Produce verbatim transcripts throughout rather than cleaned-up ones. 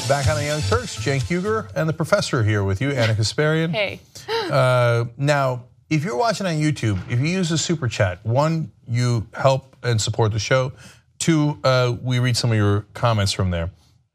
Back on the Young Turks, Cenk Uygur and the professor here with you, Anna Kasparian. Hey. Uh, now, if you're watching on YouTube, if you use a super chat, one, you help and support the show. Two, uh, we read some of your comments from there.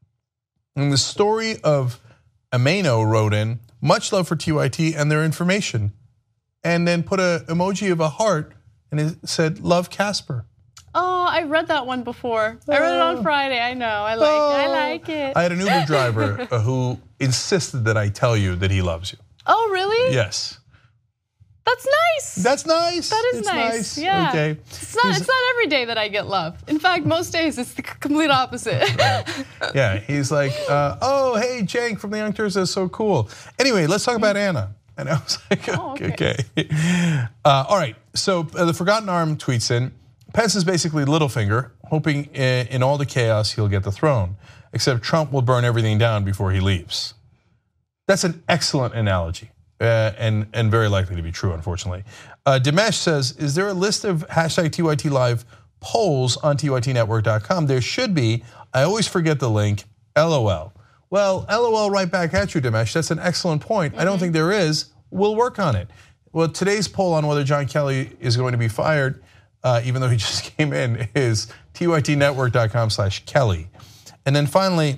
And the story of Ameno wrote in, much love for T Y T and their information, and then put an emoji of a heart and it said, love Casper. Oh, I read that one before. I read it on Friday. I know. I like. Oh. I like it. I had an Uber driver who insisted that I tell you that he loves you. Oh, really? Yes. That's nice. That's nice. That is it's nice. nice. Yeah. Okay. It's not. It's not every day that I get love. In fact, most days it's the complete opposite. Right. Yeah. He's like, uh, oh, hey, Cenk from the Young Turks. That's so cool. Anyway, let's talk about Anna. And I was like, oh, okay. okay. Uh, all right. So uh, the Forgotten Arm tweets in. Pence is basically Littlefinger, hoping in all the chaos he'll get the throne, except Trump will burn everything down before he leaves. That's an excellent analogy uh, and, and very likely to be true, unfortunately. Uh, Dimesh says, is there a list of hashtag T Y T Live polls on T Y T network dot com? There should be. I always forget the link, L O L. Well, L O L right back at you, Dimesh. That's an excellent point. Mm-hmm. I don't think there is. We'll work on it. Well, today's poll on whether John Kelly is going to be fired, Uh, even though he just came in, is T Y T network dot com slash Kelly. And then finally,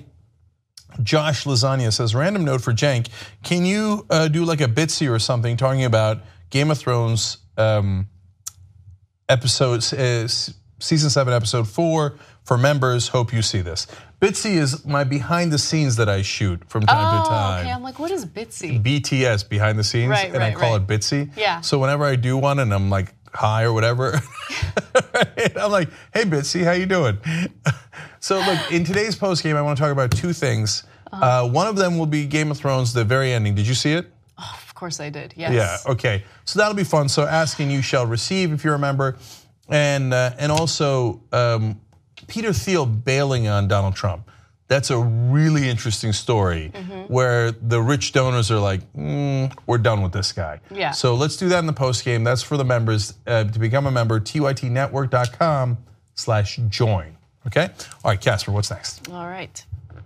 Josh Lasagna says, random note for Cenk, can you uh, do like a Bitsy or something talking about Game of Thrones um, episodes, uh, season seven, episode four for members? Hope you see this. Bitsy is my behind the scenes that I shoot from time oh, to time. Okay, I'm like, what is Bitsy? B T S, behind the scenes, right, and right, I call right. it Bitsy. Yeah. So whenever I do one and I'm like high or whatever, I'm like, hey Bitsy, how you doing? So look, in today's post game, I want to talk about two things. Uh, one of them will be Game of Thrones, the very ending. Did you see it? Oh, of course I did. Yes. Yeah. Okay. So that'll be fun. So asking you shall receive, if you remember, and uh, and also um, Peter Thiel bailing on Donald Trump. That's a really interesting story mm-hmm. where the rich donors are like, mm, we're done with this guy. Yeah. So let's do that in the post game. That's for the members. Uh, to become a member, T Y T network dot com slash join. Okay? All right, Casper, what's next? All right.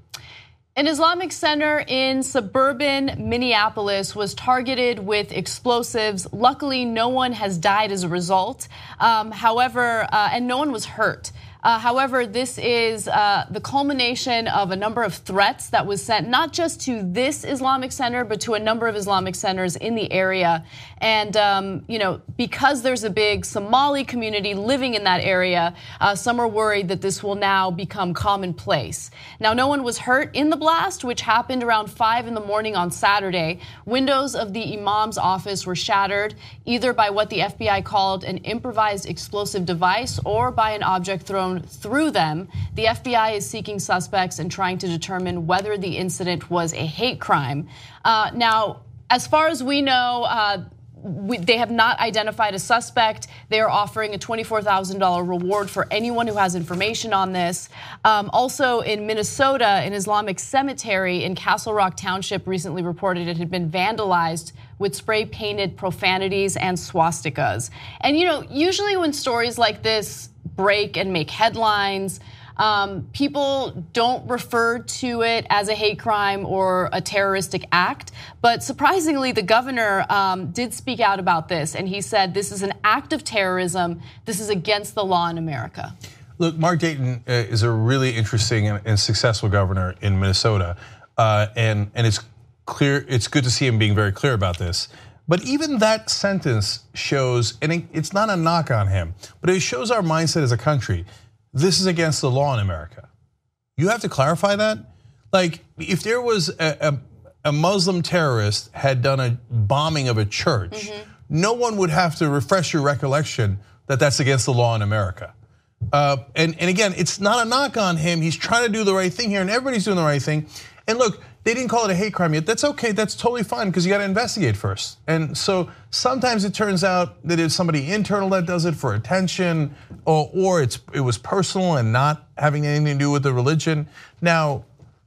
An Islamic center in suburban Minneapolis was targeted with explosives. Luckily, no one has died as a result. Um, however, uh, and no one was hurt. Uh, however, this is uh, the culmination of a number of threats that was sent not just to this Islamic center, but to a number of Islamic centers in the area. And, um, you know, because there's a big Somali community living in that area, uh, some are worried that this will now become commonplace. Now, no one was hurt in the blast, which happened around five in the morning on Saturday. Windows of the imam's office were shattered, either by what the F B I called an improvised explosive device or by an object thrown through them. The F B I is seeking suspects and trying to determine whether the incident was a hate crime. Uh, now, as far as we know, uh, we, they have not identified a suspect. They are offering a twenty-four thousand dollars reward for anyone who has information on this. Um, also in Minnesota, an Islamic cemetery in Castle Rock Township recently reported it had been vandalized with spray-painted profanities and swastikas. And you know, usually when stories like this break and make headlines, um, people don't refer to it as a hate crime or a terroristic act. But surprisingly, the governor um, did speak out about this, and he said this is an act of terrorism. This is against the law in America. Look, Mark Dayton is a really interesting and successful governor in Minnesota, uh, and and it's clear. It's good to see him being very clear about this. But even that sentence shows, and it's not a knock on him, but it shows our mindset as a country. This is against the law in America. You have to clarify that. Like, if there was a, a, a Muslim terrorist had done a bombing of a church, mm-hmm. no one would have to refresh your recollection that that's against the law in America. Uh, and, and again, it's not a knock on him. He's trying to do the right thing here, and everybody's doing the right thing. And look, they didn't call it a hate crime yet. That's okay, that's totally fine, because you gotta investigate first. And so sometimes it turns out that it's somebody internal that does it for attention, or, or it's it was personal and not having anything to do with the religion. Now,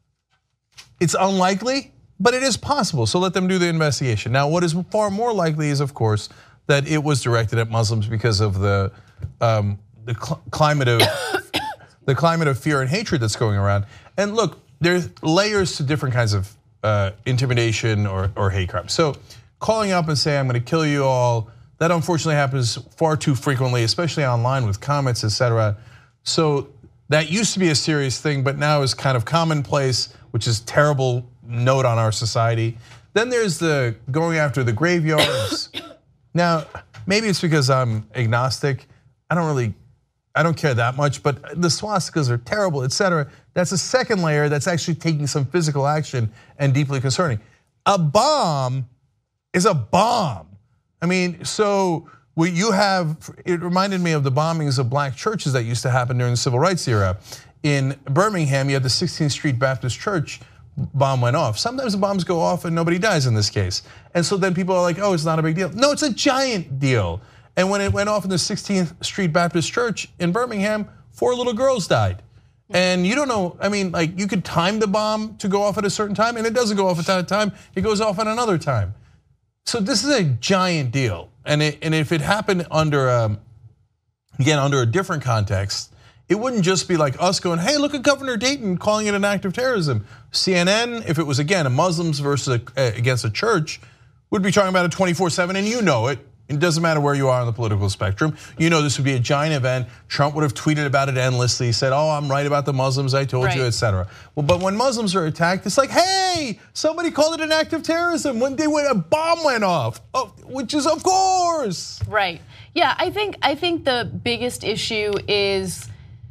it's unlikely, but it is possible, so let them do the investigation. Now, what is far more likely is, of course, that it was directed at Muslims because of the, um, the cl- climate of the climate of fear and hatred that's going around. And look, there's layers to different kinds of uh, intimidation or, or hate crime. So calling up and saying, I'm gonna kill you all, that unfortunately happens far too frequently, especially online with comments, et cetera. So that used to be a serious thing, but now is kind of commonplace, which is terrible note on our society. Then there's the going after the graveyards. Now, maybe it's because I'm agnostic. I don't really, I don't care that much, but the swastikas are terrible, et cetera. That's a second layer that's actually taking some physical action and deeply concerning. A bomb is a bomb. I mean, so what you have, it reminded me of the bombings of black churches that used to happen during the civil rights era. In Birmingham, you had the sixteenth Street Baptist Church bomb went off. Sometimes the bombs go off and nobody dies in this case. And so then people are like, oh, it's not a big deal. No, it's a giant deal. And when it went off in the sixteenth Street Baptist Church in Birmingham, four little girls died. And you don't know, I mean, like you could time the bomb to go off at a certain time and it doesn't go off at that time, it goes off at another time. So this is a giant deal. And, it, and if it happened under, um, again, under a different context, it wouldn't just be like us going, hey, look at Governor Dayton calling it an act of terrorism. C N N, if it was again a Muslims versus a, against a church, would be talking about it twenty-four seven, and you know it. It doesn't matter where you are on the political spectrum. You know this would be a giant event. Trump would have tweeted about it endlessly, said, oh, I'm right about the Muslims, I told right. you, et cetera. Well, but when Muslims are attacked, it's like, hey, somebody called it an act of terrorism when they went, a bomb went off, oh, which is of course. Right, yeah, I think, I think the biggest issue is,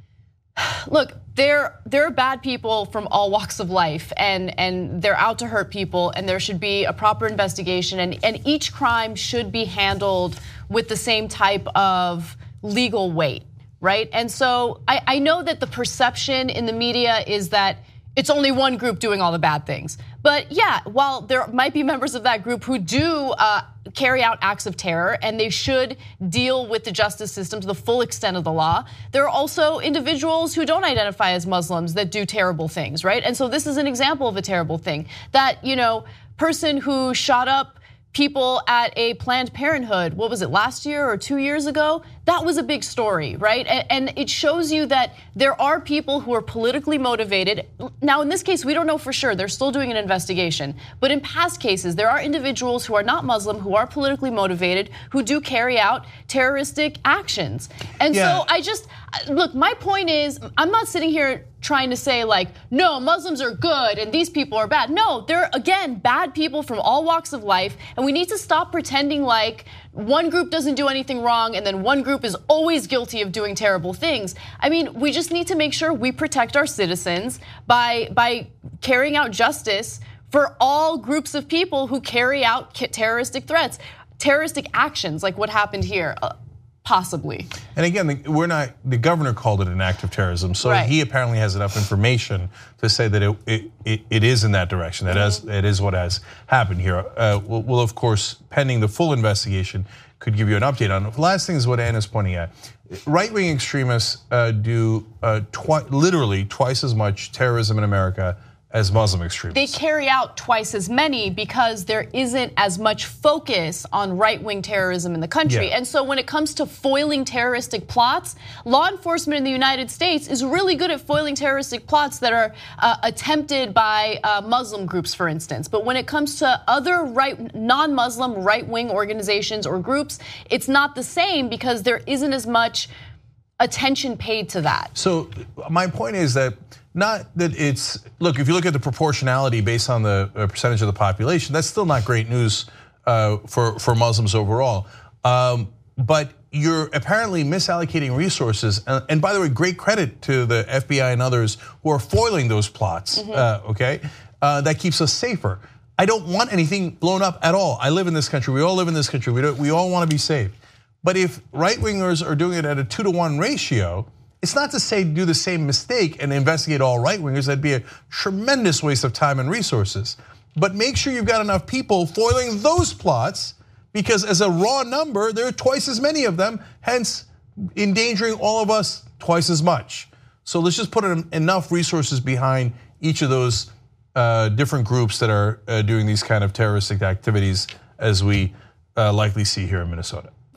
look, there, there are bad people from all walks of life and, and they're out to hurt people and there should be a proper investigation and, and each crime should be handled with the same type of legal weight, right? And so I, I know that the perception in the media is that it's only one group doing all the bad things. But yeah, while there might be members of that group who do uh, carry out acts of terror and they should deal with the justice system to the full extent of the law, there are also individuals who don't identify as Muslims that do terrible things, right? And so this is an example of a terrible thing. That, you know, person who shot up people at a Planned Parenthood, what was it, last year or two years ago? That was a big story, right? And it shows you that there are people who are politically motivated. Now, in this case, we don't know for sure. They're still doing an investigation. But in past cases, there are individuals who are not Muslim, who are politically motivated, who do carry out terroristic actions. And yeah. so I just, look, my point is, I'm not sitting here trying to say like, no, Muslims are good and these people are bad. No, they're, again, bad people from all walks of life. And we need to stop pretending like one group doesn't do anything wrong and then one group is always guilty of doing terrible things. I mean, we just need to make sure we protect our citizens by, by carrying out justice for all groups of people who carry out terroristic threats, terroristic actions like what happened here. Possibly. And again, we're not, the governor called it an act of terrorism, so right. he apparently has enough information to say that it it, it, it is in that direction, that mm-hmm. has, it is what has happened here. Uh, we'll, we'll, of course, pending the full investigation, could give you an update on it. The last thing is what Anna's pointing at. Right-wing extremists uh, do uh, twi- literally twice as much terrorism in America as Muslim extremists. They carry out twice as many because there isn't as much focus on right-wing terrorism in the country. Yeah. And so when it comes to foiling terroristic plots, law enforcement in the United States is really good at foiling terroristic plots that are uh, attempted by uh, Muslim groups, for instance. But when it comes to other right, non-Muslim right-wing organizations or groups, it's not the same because there isn't as much attention paid to that. So my point is that not that it's, look, if you look at the proportionality based on the percentage of the population, that's still not great news uh, for, for Muslims overall. Um, but you're apparently misallocating resources. And by the way, great credit to the F B I and others who are foiling those plots, mm-hmm. uh, okay? Uh, that keeps us safer. I don't want anything blown up at all. I live in this country, we all live in this country, we, don't, we all wanna be safe. But if right-wingers are doing it at a two to one ratio, it's not to say do the same mistake and investigate all right-wingers. That'd be a tremendous waste of time and resources. But make sure you've got enough people foiling those plots, because as a raw number, there are twice as many of them, hence endangering all of us twice as much. So let's just put enough resources behind each of those uh, different groups that are uh, doing these kind of terroristic activities as we uh, likely see here in Minnesota. Yep.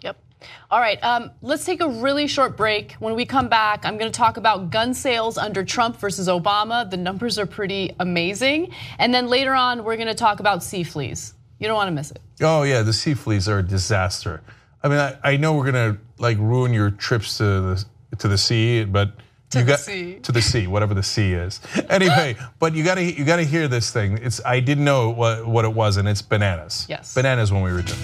All right, um, let's take a really short break. When we come back, I'm going to talk about gun sales under Trump versus Obama. The numbers are pretty amazing. And then later on, we're going to talk about sea fleas. You don't want to miss it. Oh yeah, the sea fleas are a disaster. I mean, I, I know we're going to like ruin your trips to the to the sea, but to you the got sea. to the sea, whatever the sea is. Anyway, but you got to you got to hear this thing. It's I didn't know what what it was, and it's bananas. Yes, bananas when we return.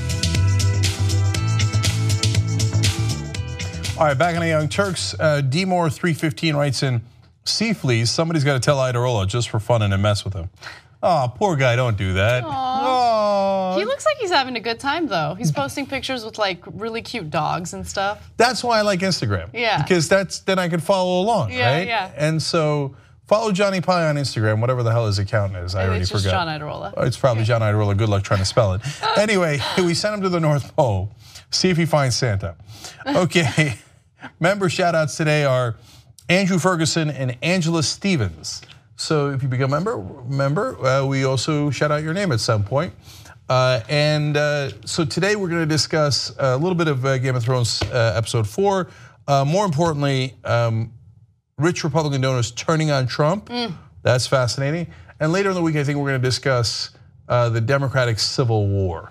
All right, back on the Young Turks. Uh, D Moore three fifteen writes in, sea fleas, somebody's got to tell Idarola just for fun and to mess with him. Oh, poor guy, don't do that. Aww. He looks like he's having a good time though. He's posting pictures with like really cute dogs and stuff. That's why I like Instagram. Yeah. Because that's then I can follow along, yeah, right? Yeah. And so follow Johnny Pie on Instagram, whatever the hell his account is. I already it's just forgot. John Idarola. It's probably John Idarola. Good luck trying to spell it. Anyway, we sent him to the North Pole. See if he finds Santa. Okay. Member shout outs today are Andrew Ferguson and Angela Stevens. So if you become a member, member, uh, we also shout out your name at some point. Uh, and uh, so today we're going to discuss a little bit of uh, Game of Thrones uh, episode four. Uh, more importantly, um, rich Republican donors turning on Trump. Mm. That's fascinating. And later in the week, I think we're going to discuss uh, the Democratic Civil War.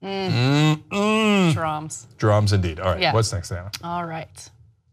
Mm. Mm-mm. Drums. Drums indeed. All right, yeah. What's next, Anna? All right.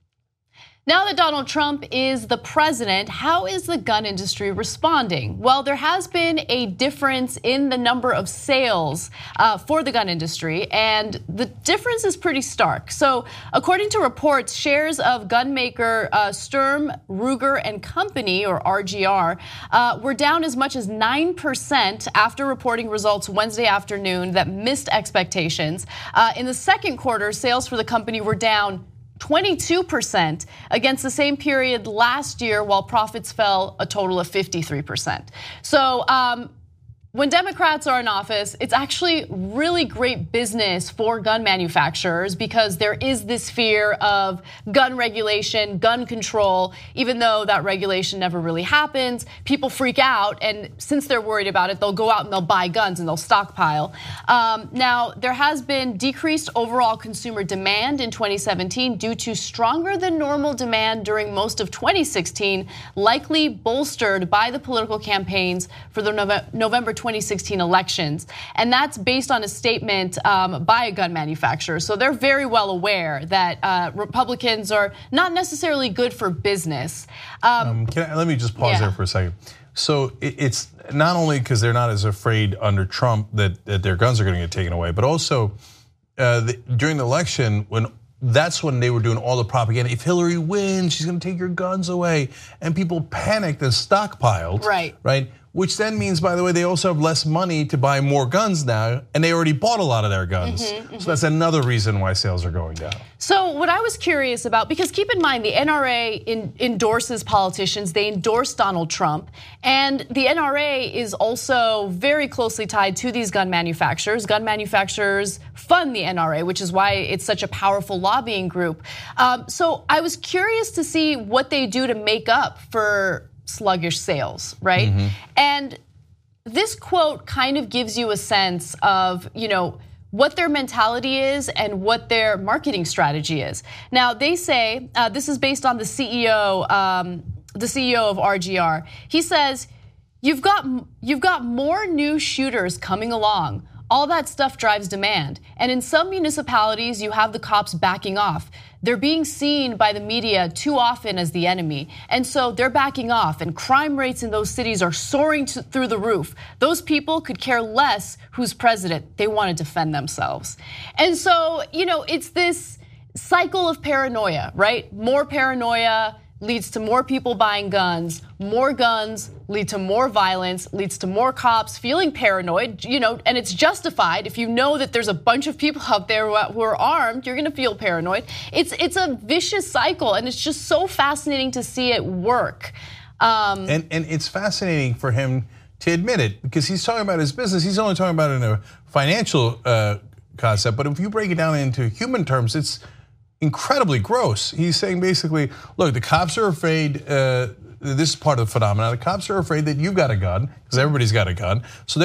Now that Donald Trump is the president, how is the gun industry responding? Well, there has been a difference in the number of sales uh, for the gun industry, and the difference is pretty stark. So, according to reports, shares of gun maker uh, Sturm, Ruger and Company, or R G R, uh, were down as much as nine percent after reporting results Wednesday afternoon that missed expectations. Uh, in the second quarter, sales for the company were down twenty-two percent against the same period last year, while profits fell a total of fifty-three percent. So um, when Democrats are in office, it's actually really great business for gun manufacturers because there is this fear of gun regulation, gun control, even though that regulation never really happens. People freak out, and since they're worried about it, they'll go out and they'll buy guns and they'll stockpile. Um, now, there has been decreased overall consumer demand in twenty seventeen due to stronger than normal demand during most of twenty sixteen, likely bolstered by the political campaigns for the November twenty sixteen elections. And that's based on a statement um, by a gun manufacturer. So they're very well aware that uh, Republicans are not necessarily good for business. Um, um, can I, let me just pause yeah. there for a second. So it's not only because they're not as afraid under Trump that, that their guns are going to get taken away, but also uh, the, during the election, when that's when they were doing all the propaganda. If Hillary wins, she's going to take your guns away, and people panicked and stockpiled. Right. Right. Which then means, by the way, they also have less money to buy more guns now, and they already bought a lot of their guns. Mm-hmm, mm-hmm. So that's another reason why sales are going down. So what I was curious about, because keep in mind, the N R A in, endorses politicians, they endorse Donald Trump, and the N R A is also very closely tied to these gun manufacturers. Gun manufacturers fund the N R A, which is why it's such a powerful lobbying group. Um, so I was curious to see what they do to make up for sluggish sales, right? Mm-hmm. And this quote kind of gives you a sense of, you know, what their mentality is and what their marketing strategy is. Now, they say, uh, this is based on the C E O, um, the C E O of R G R. He says, you've got, you've got more new shooters coming along. All that stuff drives demand. And in some municipalities, you have the cops backing off. They're being seen by the media too often as the enemy. And so they're backing off, and crime rates in those cities are soaring to, through the roof. Those people could care less who's president. They want to defend themselves. And so, you know, it's this cycle of paranoia, right? More paranoia leads to more people buying guns, more guns lead to more violence, leads to more cops feeling paranoid, you know, and it's justified. If you know that there's a bunch of people out there who are armed, you're gonna feel paranoid. It's it's a vicious cycle, and it's just so fascinating to see it work. Um, and, and it's fascinating for him to admit it, because he's talking about his business. He's only talking about it in a financial uh, concept, but if you break it down into human terms, it's incredibly gross. He's saying basically, look, the cops are afraid, uh, this is part of the phenomenon, the cops are afraid that you've got a gun, because everybody's got a gun, so they're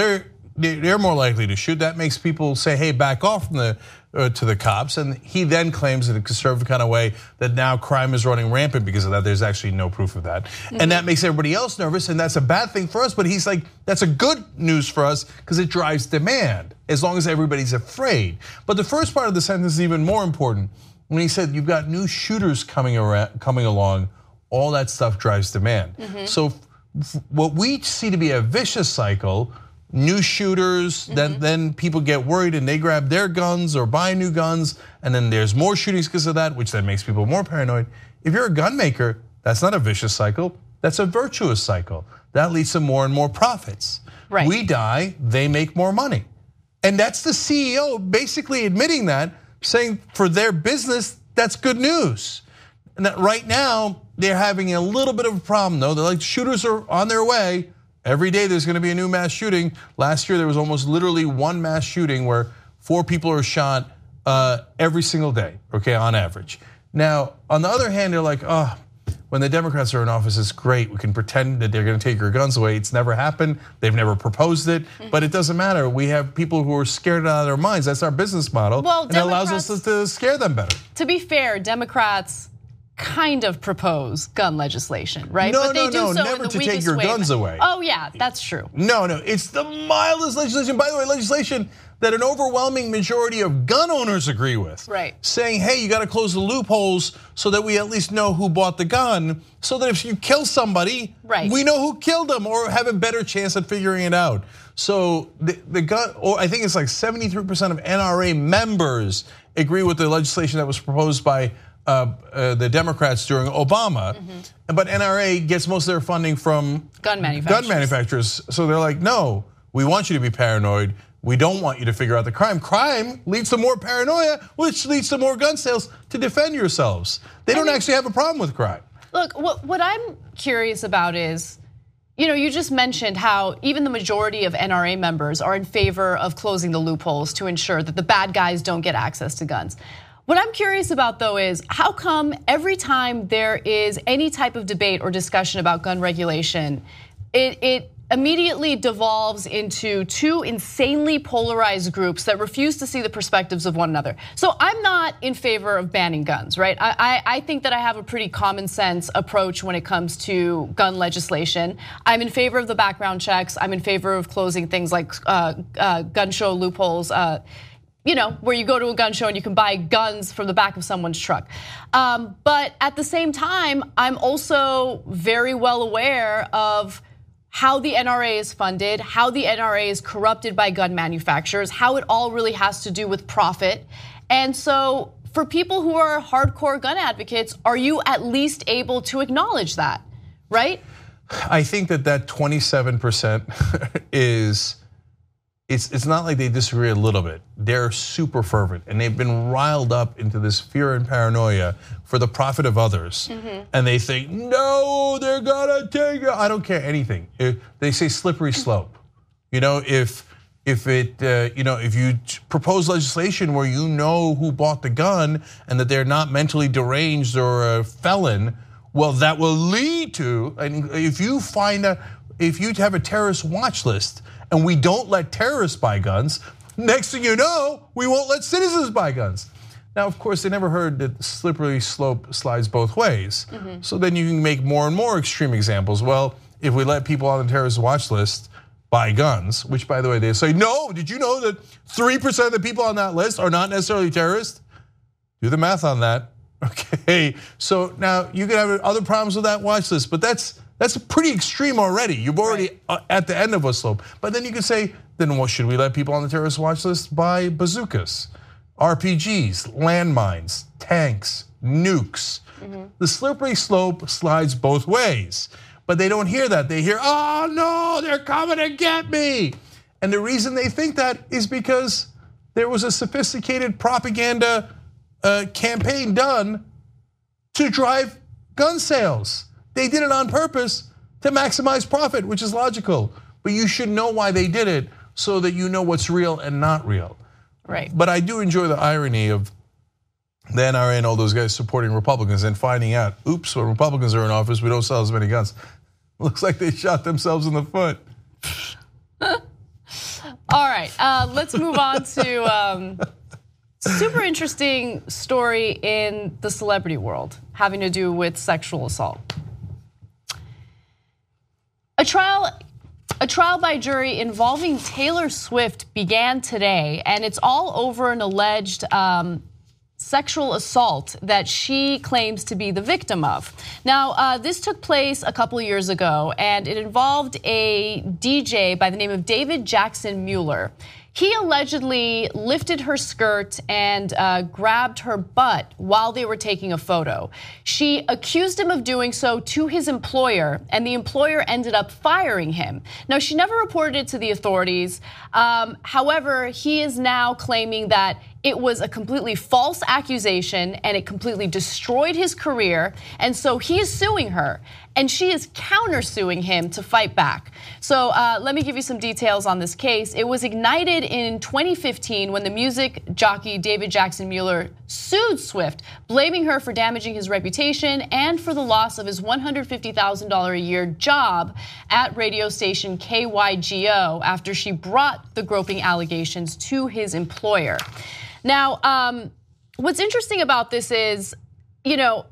they're more likely to shoot. That makes people say, hey, back off from the uh, to the cops. And he then claims in a conservative kind of way that now crime is running rampant because of that. There's actually no proof of that. Mm-hmm. And that makes everybody else nervous, and that's a bad thing for us. But he's like, that's a good news for us because it drives demand, as long as everybody's afraid. But the first part of the sentence is even more important. When he said, you've got new shooters coming around, coming along, all that stuff drives demand. Mm-hmm. So what we see to be a vicious cycle, new shooters, mm-hmm. then, then people get worried and they grab their guns or buy new guns, and then there's more shootings because of that, which then makes people more paranoid. If you're a gun maker, that's not a vicious cycle, that's a virtuous cycle. That leads to more and more profits. Right. We die, they make more money. And that's the C E O basically admitting that, saying for their business, that's good news. And that right now, they're having a little bit of a problem though. They're like, shooters are on their way. Every day there's gonna be a new mass shooting. Last year there was almost literally one mass shooting where four people are shot uh, every single day, okay, on average. Now, on the other hand, they're like, oh, when the Democrats are in office, it's great. We can pretend that they're gonna take your guns away. It's never happened. They've never proposed it, but it doesn't matter. We have people who are scared out of their minds. That's our business model, well, and it allows us to scare them better. To be fair, Democrats kind of propose gun legislation, right? No, but they no, do no, so never in the to take your way guns away. Oh yeah, that's true. No, no, it's the mildest legislation. By the way, legislation that an overwhelming majority of gun owners agree with. Right. Saying, hey, you got to close the loopholes so that we at least know who bought the gun, so that if you kill somebody, right. we know who killed them or have a better chance at figuring it out. So the, the gun, or I think it's like seventy-three percent of N R A members agree with the legislation that was proposed by Uh, uh, the Democrats during Obama, mm-hmm. but N R A gets most of their funding from gun manufacturers. gun manufacturers. So they're like, no, we want you to be paranoid. We don't want you to figure out the crime. Crime leads to more paranoia, which leads to more gun sales to defend yourselves. They don't I mean, actually have a problem with crime. Look, what, what I'm curious about is, you know, you just mentioned how even the majority of N R A members are in favor of closing the loopholes to ensure that the bad guys don't get access to guns. What I'm curious about though is how come every time there is any type of debate or discussion about gun regulation, it, it immediately devolves into two insanely polarized groups that refuse to see the perspectives of one another. So I'm not in favor of banning guns, right? I, I, I think that I have a pretty common sense approach when it comes to gun legislation. I'm in favor of the background checks. I'm in favor of closing things like uh, uh, gun show loopholes, uh, you know, where you go to a gun show and you can buy guns from the back of someone's truck. Um, but at the same time, I'm also very well aware of how the N R A is funded, how the N R A is corrupted by gun manufacturers, how it all really has to do with profit. And so for people who are hardcore gun advocates, are you at least able to acknowledge that, right? I think that that twenty-seven percent is, It's, it's not like they disagree a little bit. They're super fervent and they've been riled up into this fear and paranoia for the profit of others. Mm-hmm. And they think, no, they're gonna take it. I don't care anything. They say slippery slope. You know, if if it, uh, you know, if you propose legislation where you know who bought the gun and that they're not mentally deranged or a felon, well, that will lead to, and if you find out, if you have a terrorist watch list, and we don't let terrorists buy guns, next thing you know, we won't let citizens buy guns. Now, of course, they never heard that the slippery slope slides both ways. Mm-hmm. So then you can make more and more extreme examples. Well, if we let people on the terrorist watch list buy guns, which by the way, they say, no, did you know that three percent of the people on that list are not necessarily terrorists? Do the math on that, okay? So now you can have other problems with that watch list, but that's, That's pretty extreme already. You're already right. at the end of a slope. But then you can say, then what, should we let people on the terrorist watch list buy bazookas, R P Gs, landmines, tanks, nukes? Mm-hmm. The slippery slope slides both ways. But they don't hear that. They hear, oh no, they're coming to get me. And the reason they think that is because there was a sophisticated propaganda uh, campaign done to drive gun sales. They did it on purpose to maximize profit, which is logical. But you should know why they did it so that you know what's real and not real. Right. But I do enjoy the irony of the N R A and all those guys supporting Republicans and finding out, oops, when Republicans are in office, we don't sell as many guns. Looks like they shot themselves in the foot. All right, uh, let's move on to um, super interesting story in the celebrity world having to do with sexual assault. A trial, a trial by jury involving Taylor Swift began today, and it's all over an alleged um, sexual assault that she claims to be the victim of. Now, uh, this took place a couple years ago, and it involved a D J by the name of David Jackson Mueller. He allegedly lifted her skirt and uh, grabbed her butt while they were taking a photo. She accused him of doing so to his employer, and the employer ended up firing him. Now, she never reported it to the authorities. Um, however, he is now claiming that it was a completely false accusation and it completely destroyed his career. And so he is suing her, and she is countersuing him to fight back. So uh, let me give you some details on this case. It was ignited in twenty fifteen when the music jockey David Jackson Mueller sued Swift, blaming her for damaging his reputation and for the loss of his one hundred fifty thousand dollars a year job at radio station K Y G O after she brought the groping allegations to his employer. Now, um, what's interesting about this is, you know,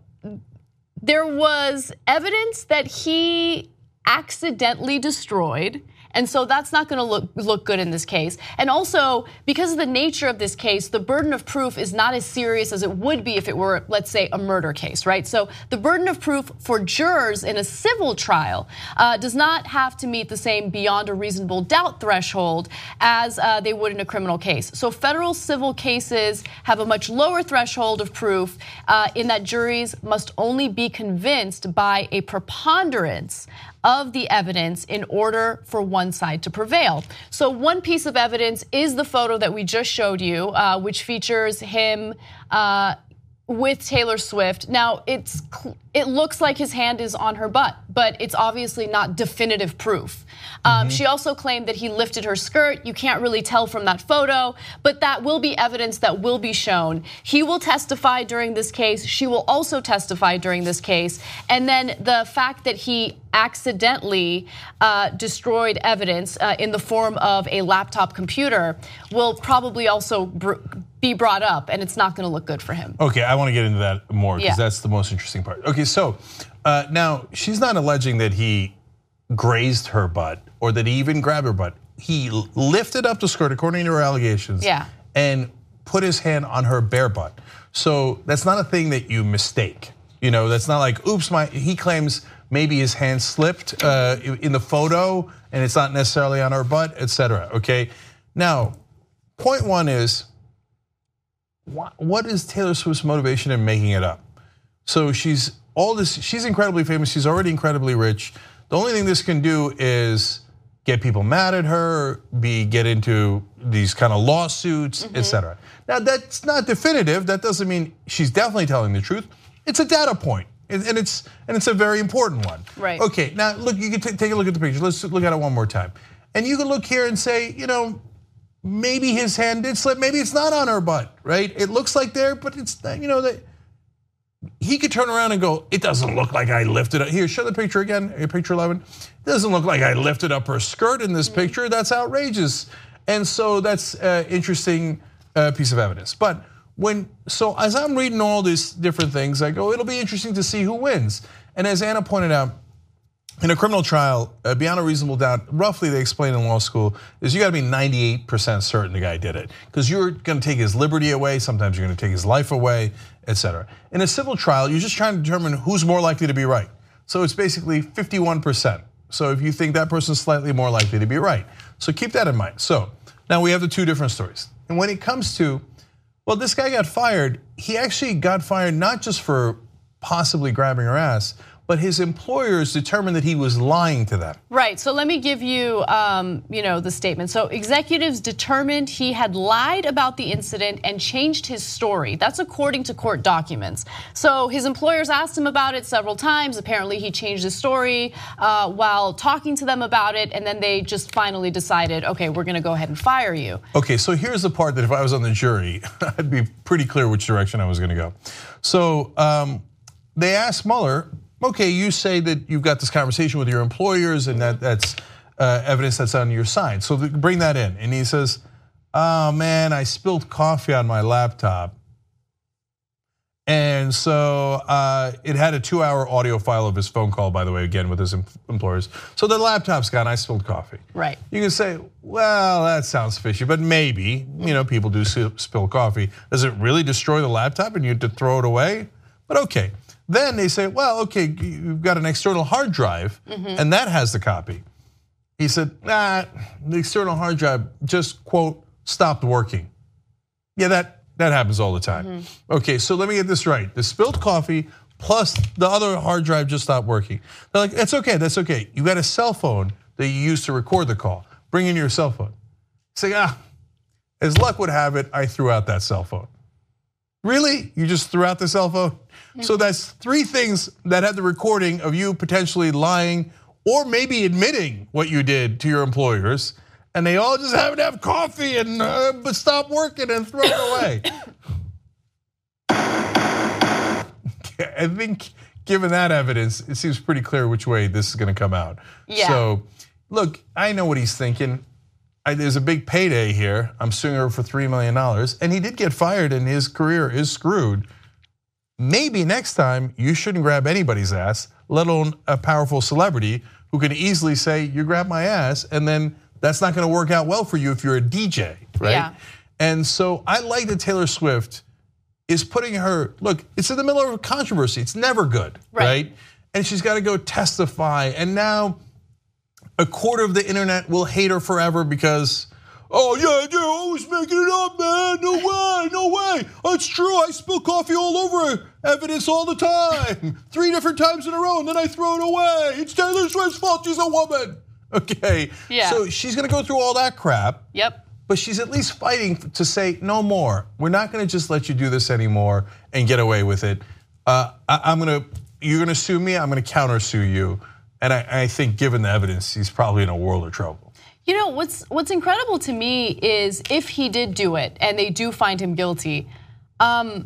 there was evidence that he accidentally destroyed, and so that's not gonna look, look good in this case. And also, because of the nature of this case, the burden of proof is not as serious as it would be if it were, let's say, a murder case, right? So the burden of proof for jurors in a civil trial uh, does not have to meet the same beyond a reasonable doubt threshold as uh, they would in a criminal case. So federal civil cases have a much lower threshold of proof uh, in that juries must only be convinced by a preponderance of the evidence in order for one side to prevail. So one piece of evidence is the photo that we just showed you, uh, which features him uh, with Taylor Swift. Now, it's it looks like his hand is on her butt, but it's obviously not definitive proof. Um, mm-hmm. She also claimed that he lifted her skirt. You can't really tell from that photo, but that will be evidence that will be shown. He will testify during this case. She will also testify during this case. And then the fact that he accidentally uh, destroyed evidence uh, in the form of a laptop computer will probably also br- be brought up, and it's not gonna look good for him. Okay, I wanna get into that more because yeah. that's the most interesting part. Okay, so uh, now she's not alleging that he grazed her butt or that he even grabbed her butt. He lifted up the skirt, according to her allegations, yeah. and put his hand on her bare butt. So that's not a thing that you mistake. You know, that's not like, oops, my, he claims maybe his hand slipped uh, in the photo and it's not necessarily on her butt, et cetera, okay? Now, point one is, what is Taylor Swift's motivation in making it up? So she's all this, she's incredibly famous, she's already incredibly rich. The only thing this can do is get people mad at her, be get into these kind of lawsuits, mm-hmm. et cetera. Now that's not definitive, that doesn't mean she's definitely telling the truth. It's a data point, and it's and it's a very important one. Right. Okay, now look, you can take a look at the picture. Let's look at it one more time. And you can look here and say, you know, maybe his hand did slip, maybe it's not on her butt, right? It looks like there, but it's, you know, that he could turn around and go, it doesn't look like I lifted up. Here, show the picture again, picture eleven. It doesn't look like I lifted up her skirt in this mm-hmm. picture, that's outrageous. And so that's an interesting piece of evidence. But when, so as I'm reading all these different things, I go, it'll be interesting to see who wins. And as Anna pointed out, in a criminal trial, beyond a reasonable doubt, roughly they explain in law school, is you gotta be ninety-eight percent certain the guy did it. Because you're gonna take his liberty away, sometimes you're gonna take his life away, et cetera. In a civil trial, you're just trying to determine who's more likely to be right. So it's basically fifty-one percent. So if you think that person's slightly more likely to be right. So keep that in mind. So now we have the two different stories. And when it comes to, well, this guy got fired, he actually got fired not just for possibly grabbing her ass, but his employers determined that he was lying to them. Right, so let me give you, um, you know, the statement. So executives determined he had lied about the incident and changed his story. That's according to court documents. So his employers asked him about it several times. Apparently he changed his story uh, while talking to them about it, and then they just finally decided, okay, we're gonna go ahead and fire you. Okay, so here's the part that if I was on the jury, I'd be pretty clear which direction I was gonna go. So um, they asked Mueller, okay, you say that you've got this conversation with your employers and that that's uh, evidence that's on your side. So bring that in. And he says, oh man, I spilled coffee on my laptop. And so uh, it had a two hour audio file of his phone call, by the way, again, with his employers. So the laptop's gone, I spilled coffee. Right. You can say, well, that sounds fishy, but maybe, you know, people do spill coffee. Does it really destroy the laptop and you have to throw it away? But okay. Then they say, well, okay, you've got an external hard drive, mm-hmm. and that has the copy. He said, nah, the external hard drive just, quote, stopped working. Yeah, that. That happens all the time. Mm-hmm. Okay, so let me get this right. The spilled coffee plus the other hard drive just stopped working. They're like, that's okay, that's okay. You got a cell phone that you use to record the call. Bring in your cell phone. Say, ah, as luck would have it, I threw out that cell phone. Really? You just threw out the cell phone? Mm-hmm. So that's three things that had the recording of you potentially lying or maybe admitting what you did to your employers. And they all just happen to have coffee and uh, but stop working and throw it away. I think given that evidence, it seems pretty clear which way this is gonna come out. Yeah. So look, I know what he's thinking. I, there's a big payday here. I'm suing her for three million dollars. And he did get fired and his career is screwed. Maybe next time you shouldn't grab anybody's ass, let alone a powerful celebrity who can easily say, you grabbed my ass, and then that's not gonna work out well for you if you're a D J, right? Yeah. And so I like that Taylor Swift is putting her, look, it's in the middle of a controversy. It's never good, right? right? And she's gotta go testify. And now a quarter of the internet will hate her forever because, oh yeah, you're always making it up, man. No way, no way. It's true, I spill coffee all over evidence all the time. Three different times in a row, and then I throw it away. It's Taylor Swift's fault, she's a woman. Okay, yeah. So she's gonna go through all that crap. Yep. But she's at least fighting to say, no more. We're not gonna just let you do this anymore and get away with it. Uh, I, I'm gonna, you're gonna sue me, I'm gonna counter sue you. And I, I think given the evidence, he's probably in a world of trouble. You know, what's what's incredible to me is if he did do it and they do find him guilty, um,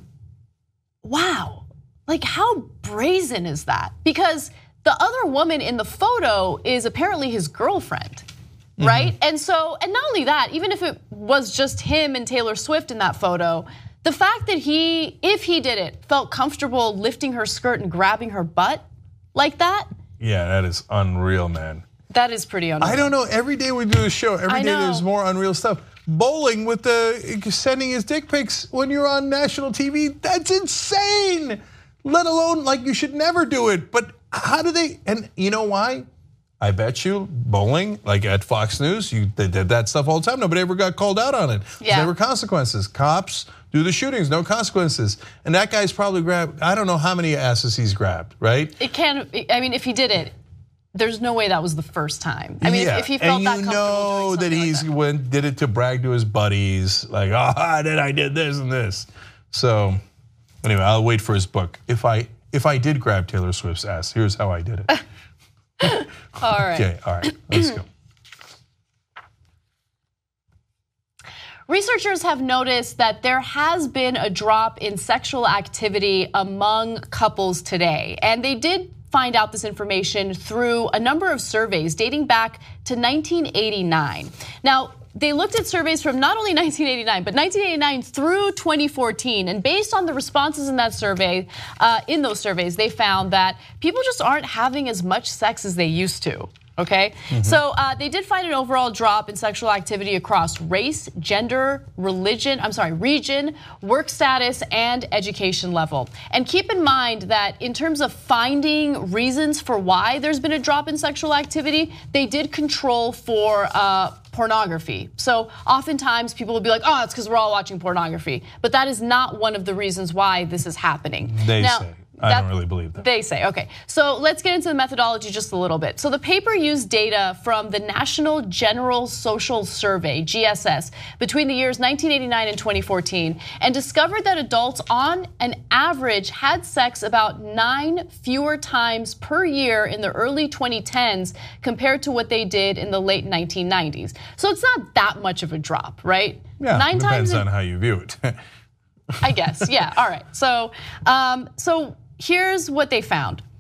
wow, like how brazen is that? Because the other woman in the photo is apparently his girlfriend, right? Mm-hmm. And so, and not only that, even if it was just him and Taylor Swift in that photo, the fact that he, if he did it, felt comfortable lifting her skirt and grabbing her butt like that. Yeah, that is unreal, man. That is pretty unreal. I don't know, every day we do a show, every day there's more unreal stuff. Bowling with the sending his dick pics when you're on national T V, that's insane. Let alone, like, you should never do it. But how do they, and you know why? I bet you bowling, like at Fox News, you they did that stuff all the time. Nobody ever got called out on it. Yeah. There were consequences. Cops do the shootings, no consequences. And that guy's probably grabbed, I don't know how many asses he's grabbed, right? It can, I mean, if he did it, there's no way that was the first time. I mean, yeah. if he felt and that you comfortable know doing that he's like that. went did it to brag to his buddies, like, oh, then I did this and this. So anyway, I'll wait for his book. If I if I did grab Taylor Swift's ass, here's how I did it. All right. Okay, all right, let's go. Researchers have noticed that there has been a drop in sexual activity among couples today, and they did find out this information through a number of surveys dating back to nineteen eighty-nine. Now, they looked at surveys from not only nineteen eighty-nine, but nineteen eighty-nine through twenty fourteen. And based on the responses in that survey, uh, in those surveys, they found that people just aren't having as much sex as they used to. Okay, mm-hmm. so uh, they did find an overall drop in sexual activity across race, gender, religion, I'm sorry, region, work status, and education level. And keep in mind that in terms of finding reasons for why there's been a drop in sexual activity, they did control for uh, pornography. So oftentimes people will be like, oh, it's because we're all watching pornography. But that is not one of the reasons why this is happening. They now, say. I don't really believe that. They say, okay. So let's get into the methodology just a little bit. So the paper used data from the National General Social Survey, G S S, between the years nineteen eighty-nine and twenty fourteen, and discovered that adults on an average had sex about nine fewer times per year in the early twenty tens compared to what they did in the late nineteen nineties. So it's not that much of a drop, right? Yeah, Nine depends times on how you view it. I guess, yeah, all right. So, um, so here's what they found.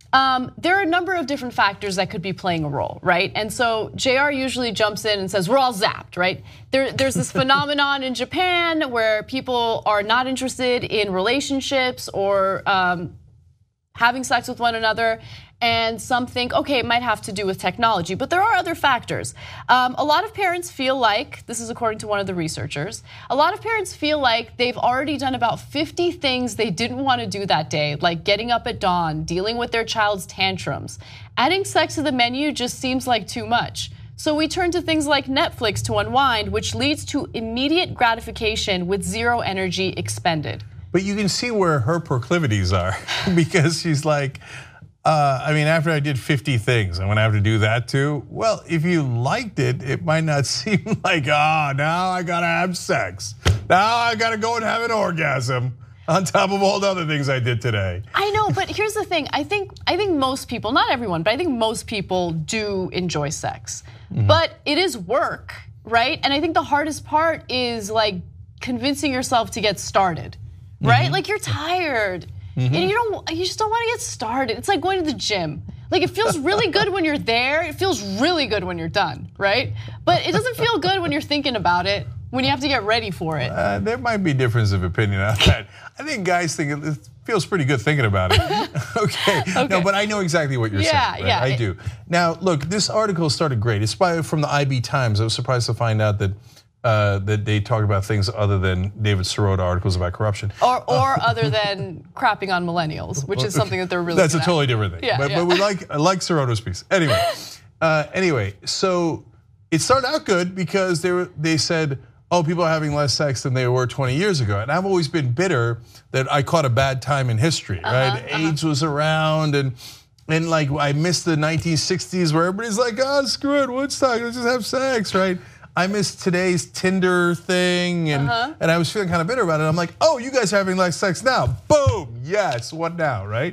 Um, there are a number of different factors that could be playing a role, right? And so J R usually jumps in and says, we're all zapped, right? There, there's this phenomenon in Japan where people are not interested in relationships or um, having sex with one another. And some think, okay, it might have to do with technology, but there are other factors. Um, a lot of parents feel like, this is according to one of the researchers, a lot of parents feel like they've already done about fifty things they didn't want to do that day, like getting up at dawn, dealing with their child's tantrums. Adding sex to the menu just seems like too much. So we turn to things like Netflix to unwind, which leads to immediate gratification with zero energy expended. But you can see where her proclivities are because she's like, Uh, I mean, after I did fifty things, I'm gonna have to do that too. Well, if you liked it, it might not seem like, oh, now I gotta have sex. Now I gotta go and have an orgasm on top of all the other things I did today. I know, but here's the thing. I think I think most people, not everyone, but I think most people do enjoy sex. Mm-hmm. But it is work, right? And I think the hardest part is like convincing yourself to get started, right? Mm-hmm. Like you're tired. Mm-hmm. And you don't, you just don't want to get started. It's like going to the gym. Like it feels really good when you're there. It feels really good when you're done, right? But it doesn't feel good when you're thinking about it, when you have to get ready for it. Uh, there might be difference of opinion on that. I think guys think it feels pretty good thinking about it. okay. okay, no, but I know exactly what you're yeah, saying. Right? Yeah, I do. Now, look, this article started great. It's by, from the I B Times. I was surprised to find out that Uh, that they talk about things other than David Sirota articles about corruption. Or, or other than crapping on millennials, which is something that they're really That's a at. totally different thing. Yeah, but, yeah. but we like, I like Sirota's piece. Anyway, uh, anyway, so it started out good because they were, they said, oh, people are having less sex than they were twenty years ago. And I've always been bitter that I caught a bad time in history, uh-huh, right? Uh-huh. AIDS was around and and like I missed the nineteen sixties where everybody's like, oh, screw it, Woodstock, let's just have sex, right? I missed today's Tinder thing, and uh-huh. and I was feeling kind of bitter about it. I'm like, oh, you guys are having less sex now. Boom, yes, what now, right?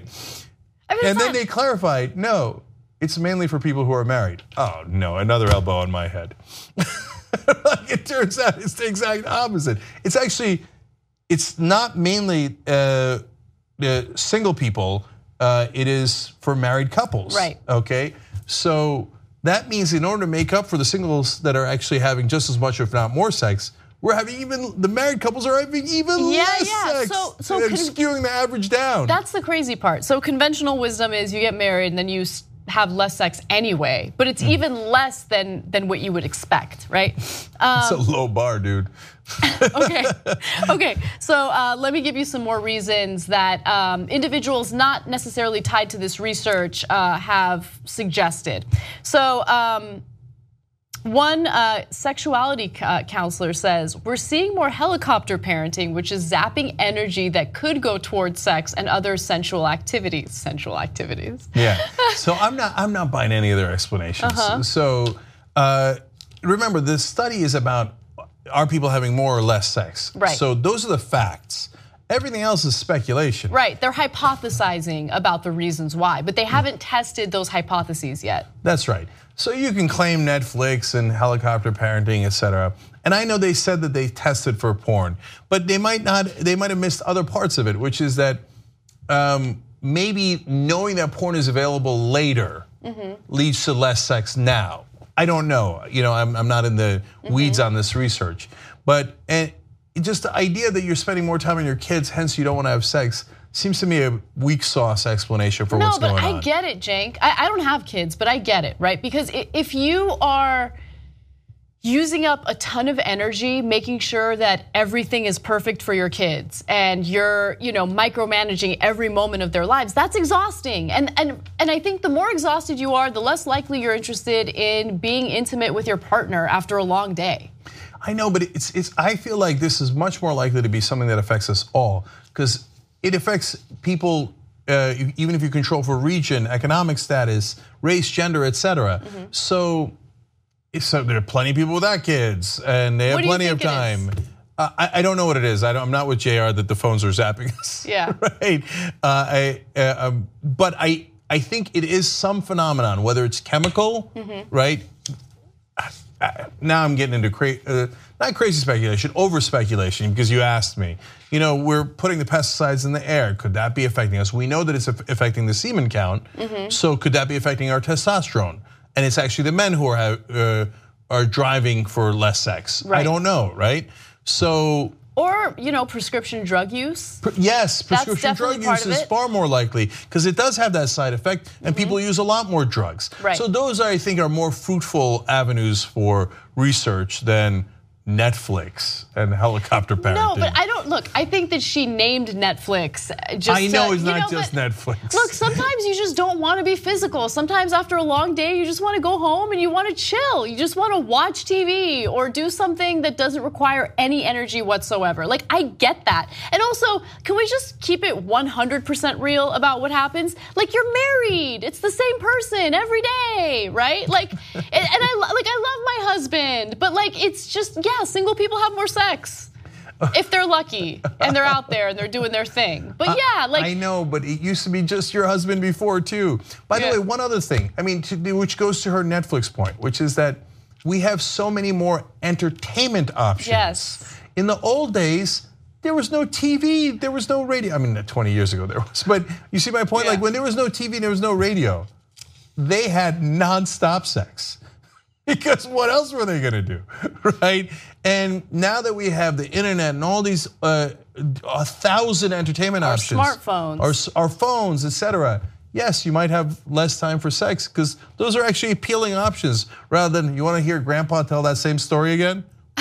I mean, and then they clarified, no, it's mainly for people who are married. Oh no, another elbow on my head. Like it turns out it's the exact opposite. It's actually, it's not mainly uh, uh, single people. Uh, it is for married couples. Right. Okay, so. That means in order to make up for the singles that are actually having just as much, if not more sex, we're having even, the married couples are having even yeah, less yeah. sex. So, so and skewing the average down. That's the crazy part. So conventional wisdom is you get married and then you have less sex anyway, but it's mm. even less than, than what you would expect, right? Um, That's a low bar, dude. okay, okay. So uh, let me give you some more reasons that um, individuals not necessarily tied to this research uh, have suggested. So um, one uh, sexuality counselor says, we're seeing more helicopter parenting, which is zapping energy that could go towards sex and other sensual activities, sensual activities. Yeah, so I'm not, I'm not buying any of their explanations. Uh-huh. So uh, remember, this study is about are people having more or less sex? Right. So those are the facts. Everything else is speculation. Right, they're hypothesizing about the reasons why, but they haven't tested those hypotheses yet. That's right. So you can claim Netflix and helicopter parenting, et cetera. And I know they said that they tested for porn, but they might not, they might have missed other parts of it, which is that um, maybe knowing that porn is available later mm-hmm. leads to less sex now. I don't know, you know, I'm, I'm not in the weeds mm-hmm. on this research, but and just the idea that you're spending more time on your kids, hence you don't want to have sex, seems to me a weak sauce explanation for no, what's going on. No, but I get it, Cenk. I, I don't have kids, but I get it, right? Because if you are using up a ton of energy, making sure that everything is perfect for your kids, and you're, you know, micromanaging every moment of their lives, that's exhausting. And and and I think the more exhausted you are, the less likely you're interested in being intimate with your partner after a long day. I know, but it's it's. I feel like this is much more likely to be something that affects us all, because it affects people. Uh, even if you control for region, economic status, race, gender, et cetera. Mm-hmm. So. So there are plenty of people without kids, and they have plenty of time. Uh, I, I don't know what it is. I don't, I'm not with J R that the phones are zapping us. Yeah. Right. Uh, I, uh, um, but I, I think it is some phenomenon, whether it's chemical, mm-hmm. right? now I'm getting into cra- uh, not crazy speculation, over speculation, because you asked me. You know, we're putting the pesticides in the air. Could that be affecting us? We know that it's affecting the semen count. Mm-hmm. So could that be affecting our testosterone? And it's actually the men who are uh, are driving for less sex. Right. I don't know, right? So. Or, you know, prescription drug use. Yes, prescription drug use is far more likely because it does have that side effect and mm-hmm. people use a lot more drugs. Right. So those, I think, are more fruitful avenues for research than Netflix and helicopter parenting. No, but I don't, look, I think that she named Netflix just I know to, it's not know, just Netflix. Look, sometimes you just don't want to be physical. Sometimes after a long day, you just want to go home and you want to chill. You just want to watch T V or do something that doesn't require any energy whatsoever. Like, I get that. And also, can we just keep it one hundred percent real about what happens? Like, you're married. It's the same person every day, right? Like, and, and I, like, I love my husband, but like, it's just, yeah, single people have more sex if they're lucky and they're out there and they're doing their thing. But yeah, like I know, but it used to be just your husband before too. By the yeah. way, one other thing, I mean, which goes to her Netflix point, which is that we have so many more entertainment options. Yes. In the old days, there was no T V, there was no radio. I mean, twenty years ago there was, but you see my point? Yeah. Like when there was no T V, there was no radio. They had nonstop sex. Because what else were they gonna do, right? And now that we have the internet and all these uh, a thousand entertainment our options, smartphones, our, our phones, et cetera. Yes, you might have less time for sex because those are actually appealing options. Rather than you want to hear Grandpa tell that same story again.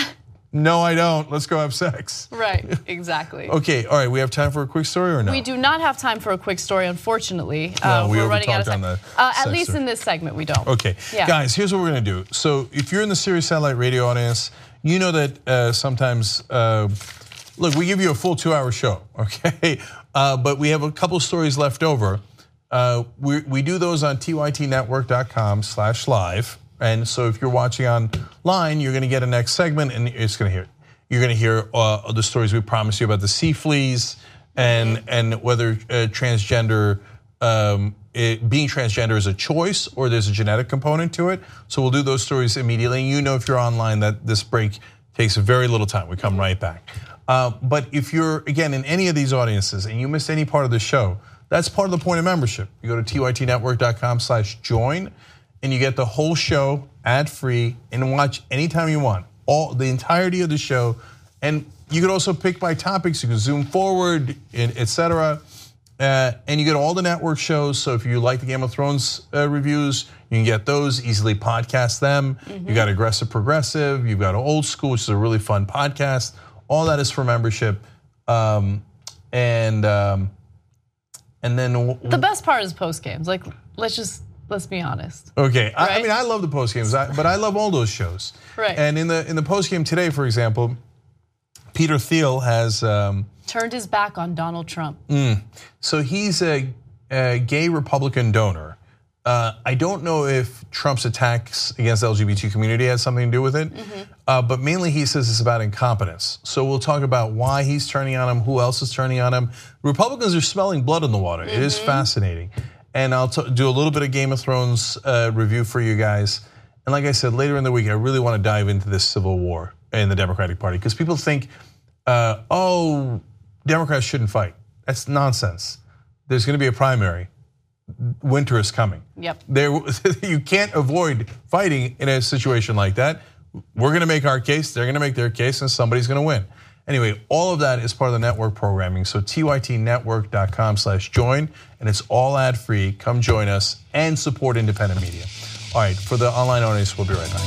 No, I don't. Let's go have sex. Right, exactly. Okay, all right. We have time for a quick story or no? We do not have time for a quick story, unfortunately. No, uh, we we're running out of time. time. Uh, at least story. in this segment, we don't. Okay, yeah. Guys, here's what we're gonna do. So, if you're in the Sirius Satellite Radio audience, you know that uh, sometimes, uh, look, we give you a full two-hour show, okay? Uh, but we have a couple stories left over. Uh, we we do those on T Y T network dot com slash live, and so if you're watching online, you're gonna get a next segment, and it's gonna hear. You're going to hear uh, the stories we promised you about the sea fleas and and whether uh, transgender um, it, being transgender is a choice or there's a genetic component to it. So we'll do those stories immediately. And you know if you're online that this break takes very little time. We come right back. Uh, but if you're again in any of these audiences and you missed any part of the show, that's part of the point of membership. You go to T Y T network dot com slash join and you get the whole show ad free and watch anytime you want. All the entirety of the show, and you could also pick by topics. You can zoom forward, et cetera. Uh, and you get all the network shows. So if you like the Game of Thrones uh, reviews, you can get those easily. Podcast them. Mm-hmm. You got Aggressive Progressive. You've got Old School, which is a really fun podcast. All that is for membership. Um, and um, and then the best part is post games. Like let's just. Let's be honest. Okay, right? I, I mean, I love the post games, but I love all those shows. Right. And in the in the post game today, for example, Peter Thiel has um, turned his back on Donald Trump. Mm, so he's a, a gay Republican donor. Uh, I don't know if Trump's attacks against the L G B T community has something to do with it, mm-hmm. uh, but mainly he says it's about incompetence. So we'll talk about why he's turning on him, who else is turning on him. Republicans are smelling blood in the water. Mm-hmm. It is fascinating. And I'll do a little bit of Game of Thrones uh, review for you guys. And like I said, later in the week, I really want to dive into this civil war in the Democratic Party. Because people think, uh, oh, Democrats shouldn't fight. That's nonsense. There's gonna be a primary. Winter is coming. Yep. There, you can't avoid fighting in a situation like that. We're gonna make our case, they're gonna make their case, and somebody's gonna win. Anyway, all of that is part of the network programming. So T Y T network dot com slash join, and it's all ad free. Come join us and support independent media. All right, for the online audience, we'll be right back.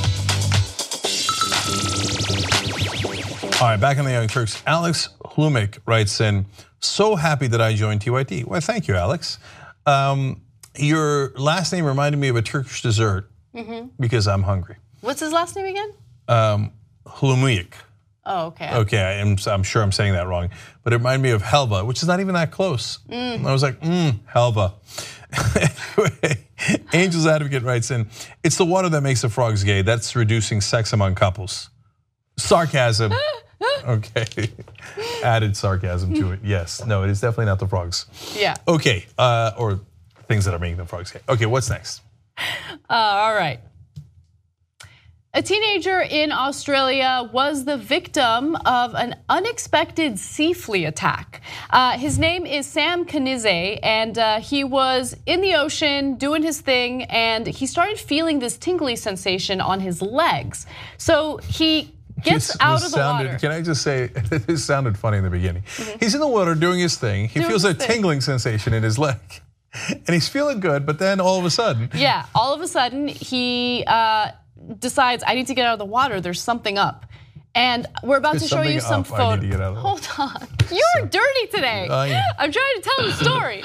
All right, back on the Young Turks. Alex Hlumik writes in, so happy that I joined T Y T. Well, thank you, Alex. Um, your last name reminded me of a Turkish dessert mm-hmm. because I'm hungry. What's his last name again? Um, Hlumik. Oh, okay. Okay, I'm, I'm sure I'm saying that wrong, but it reminded me of helva, which is not even that close. Mm. I was like, mmm, helva. Anyway, Angel's Advocate writes in, it's the water that makes the frogs gay. That's reducing sex among couples. Sarcasm. Okay, added sarcasm to it. Yes, no, it is definitely not the frogs. Yeah. Okay, uh, or things that are making the frogs gay. Okay, what's next? Uh, all right. A teenager in Australia was the victim of an unexpected sea flea attack. Uh, his name is Sam Kanize, and uh, he was in the ocean doing his thing, and he started feeling this tingly sensation on his legs. So he gets This- out this of the sounded- water. Can I just say, this sounded funny in the beginning. He's in the water doing his thing. He Doing feels a his thing. tingling sensation in his leg. And he's feeling good, but then all of a sudden, Yeah, all of a sudden he uh, decides, I need to get out of the water, there's something up. And we're about There's to show you something some up, I photos. need to get out of the Hold on, you're dirty today. I know. I'm trying to tell the story.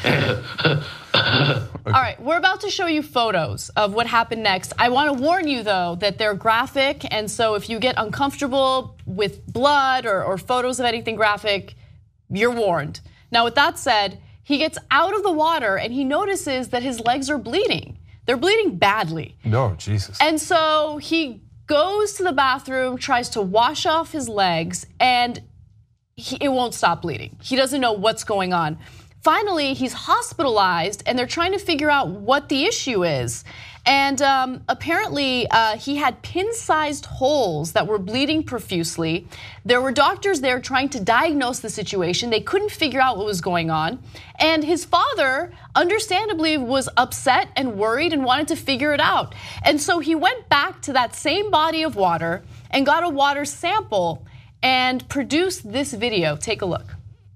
All right, we're about to show you photos of what happened next. I want to warn you though that they're graphic, and so if you get uncomfortable with blood or, or photos of anything graphic, you're warned. Now with that said, he gets out of the water and he notices that his legs are bleeding. They're bleeding badly. no, Jesus. And so he goes to the bathroom, tries to wash off his legs, and he, it won't stop bleeding. He doesn't know what's going on. Finally, he's hospitalized, and they're trying to figure out what the issue is. And um, apparently, uh, he had pin-sized holes that were bleeding profusely. There were doctors there trying to diagnose the situation. They couldn't figure out what was going on. And his father, understandably, was upset and worried and wanted to figure it out. And so he went back to that same body of water and got a water sample and produced this video. Take a look.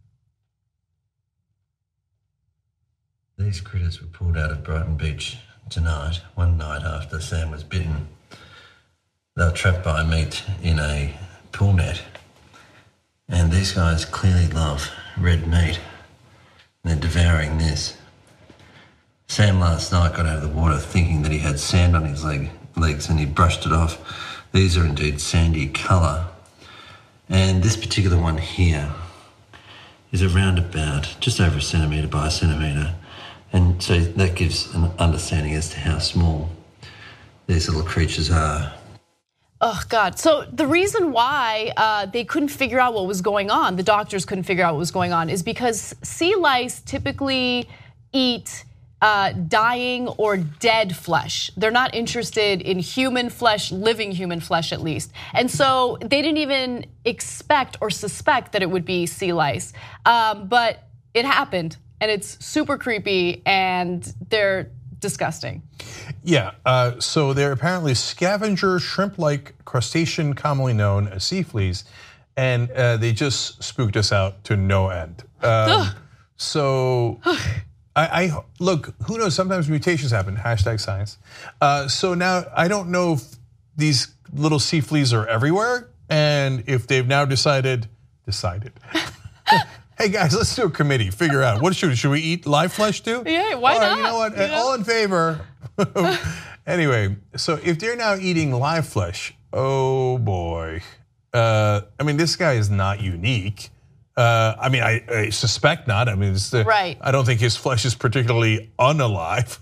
These critters were pulled out of Brighton Beach tonight, one night after Sam was bitten. They were trapped by meat in a pool net. And these guys clearly love red meat. They're devouring this. Sam last night got out of the water thinking that he had sand on his leg, legs and he brushed it off. These are indeed sandy colour. And this particular one here is around about just over a centimetre by a centimetre. And so that gives an understanding as to how small these little creatures are. Oh God, so the reason why uh, they couldn't figure out what was going on, the doctors couldn't figure out what was going on, is because sea lice typically eat uh, dying or dead flesh. They're not interested in human flesh, living human flesh at least. And so they didn't even expect or suspect that it would be sea lice, um, but it happened. And it's super creepy, and they're disgusting. Yeah, uh, so they're apparently scavenger shrimp-like crustacean, commonly known as sea fleas, and uh, they just spooked us out to no end. Um, so, I, I look. Who knows? Sometimes mutations happen. Hashtag science. Uh, so now I don't know if these little sea fleas are everywhere, and if they've now decided decided. Hey guys, let's do a committee. Figure out what should should we eat live flesh too? Yeah, why All right, not? You know what? You know? All in favor. Anyway, so if they're now eating live flesh, oh boy. Uh, I mean, this guy is not unique. Uh, I mean, I, I suspect not. I mean, it's the, Right. I don't think his flesh is particularly unalive.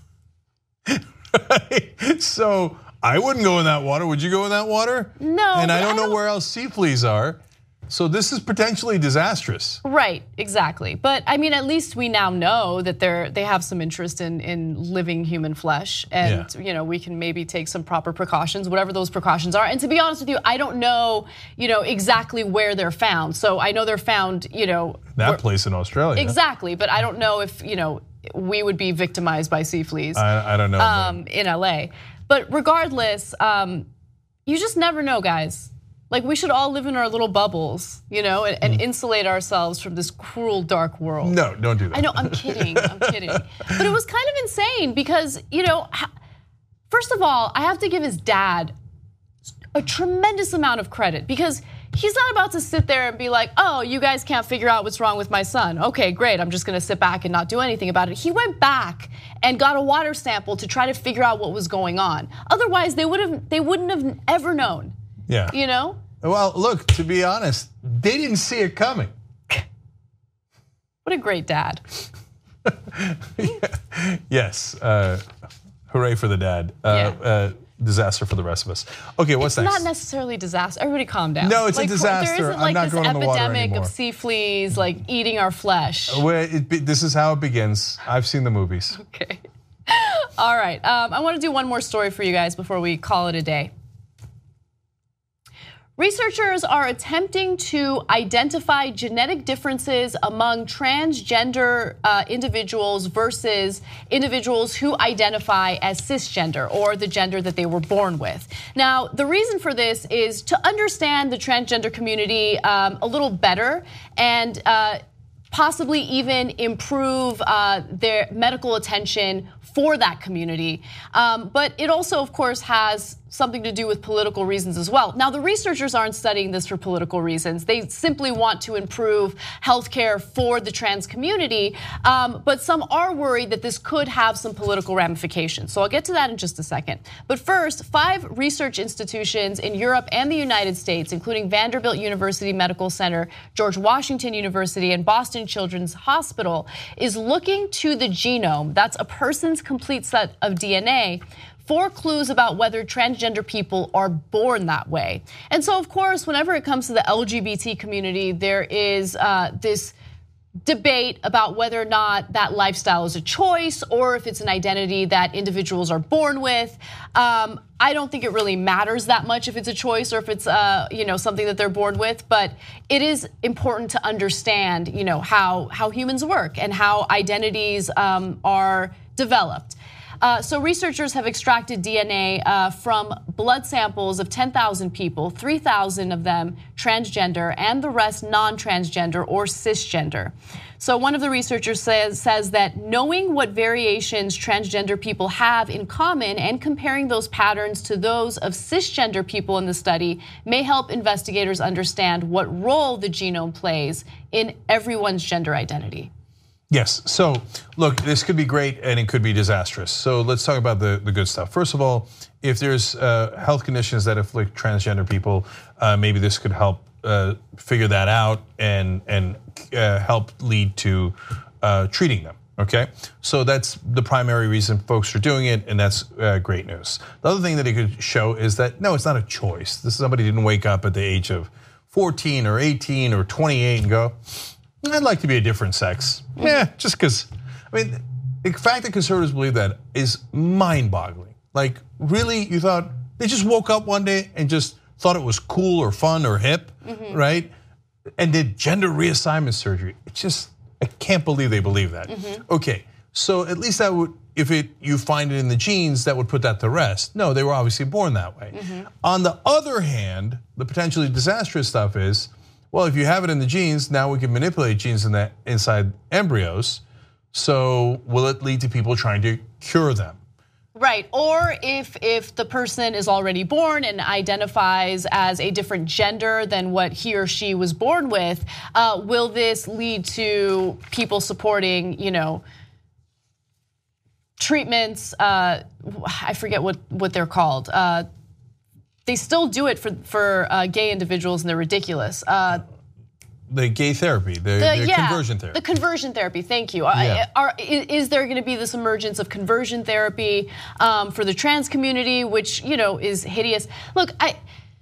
So I wouldn't go in that water. Would you go in that water? No, And I but don't I know don't- where else sea fleas are. So this is potentially disastrous. Right, exactly. But I mean, at least we now know that they're they have some interest in in living human flesh, and Yeah. you know we can maybe take some proper precautions, whatever those precautions are. And to be honest with you, I don't know, you know, exactly where they're found. So I know they're found, you know, That where- place in Australia. exactly. But I don't know if you know we would be victimized by sea fleas I, I don't know. but- um, in L A. But regardless, um, you just never know, guys. Like we should all live in our little bubbles, you know, and, and insulate ourselves from this cruel, dark world. No, don't do that. I know, I'm kidding, I'm kidding. But it was kind of insane because, you know, first of all, I have to give his dad a tremendous amount of credit because he's not about to sit there and be like, oh, you guys can't figure out what's wrong with my son. Okay, great, I'm just gonna sit back and not do anything about it. He went back and got a water sample to try to figure out what was going on. Otherwise, they would have, they wouldn't have ever known. Yeah. You know? Well, look, to be honest, they didn't see it coming. What a great dad. Yes, uh, hooray for the dad. Uh, Yeah. uh, disaster for the rest of us. Okay, what's It's next? not necessarily disaster. Everybody calm down. No, it's a Like, disaster. There isn't I'm like not this going in the water epidemic anymore. of sea fleas like eating our flesh. Well, it, be- this is how it begins. I've seen the movies. Okay. All right. Um, I want to do one more story for you guys before we call it a day. Researchers are attempting to identify genetic differences among transgender uh, individuals versus individuals who identify as cisgender, or the gender that they were born with. Now, the reason for this is to understand the transgender community um, a little better and uh, possibly even improve uh, their medical attention for that community. Um, but it also, of course, has something to do with political reasons as well. Now, the researchers aren't studying this for political reasons. They simply want to improve healthcare for the trans community, um, but some are worried that this could have some political ramifications. So I'll get to that in just a second. But first, five research institutions in Europe and the United States, including Vanderbilt University Medical Center, George Washington University, and Boston Children's Hospital, is looking to the genome, that's a person's complete set of D N A, for clues about whether transgender people are born that way. And so, of course, whenever it comes to the L G B T community, there is uh, this debate about whether or not that lifestyle is a choice or if it's an identity that individuals are born with. Um, I don't think it really matters that much if it's a choice or if it's uh, you know, something that they're born with, but it is important to understand, you know, how, how humans work and how identities um, are developed. Uh, so researchers have extracted D N A uh, from blood samples of ten thousand people, three thousand of them transgender, and the rest non-transgender or cisgender. So one of the researchers says, says that knowing what variations transgender people have in common and comparing those patterns to those of cisgender people in the study may help investigators understand what role the genome plays in everyone's gender identity. Yes, so look, this could be great and it could be disastrous. So let's talk about the, the good stuff. First of all, if there's uh, health conditions that afflict transgender people, uh, maybe this could help uh, figure that out and, and uh, help lead to uh, treating them, okay? So that's the primary reason folks are doing it, and that's uh, great news. The other thing that it could show is that, no, it's not a choice. This somebody didn't wake up at the age of fourteen or eighteen or twenty-eight and go, I'd like to be a different sex. Yeah, just because, I mean, the fact that conservatives believe that is mind-boggling. Like, really, you thought they just woke up one day and just thought it was cool or fun or hip, mm-hmm. right? And did gender reassignment surgery. It's just, I can't believe they believe that. Mm-hmm. Okay, so at least that would, if it you find it in the genes, that would put that to rest. No, they were obviously born that way. Mm-hmm. On the other hand, the potentially disastrous stuff is, well, if you have it in the genes, now we can manipulate genes in that inside embryos. So will it lead to people trying to cure them? Right, or if if the person is already born and identifies as a different gender than what he or she was born with, uh, will this lead to people supporting, you know, treatments? Uh, I forget what what they're called. Uh, They still do it for for uh, gay individuals, and they're ridiculous. Uh, the gay therapy, the, the, the yeah, conversion therapy. The conversion therapy. Thank you. Yeah. Are, is there going to be this emergence of conversion therapy um, for the trans community, which you know is hideous? Look, I.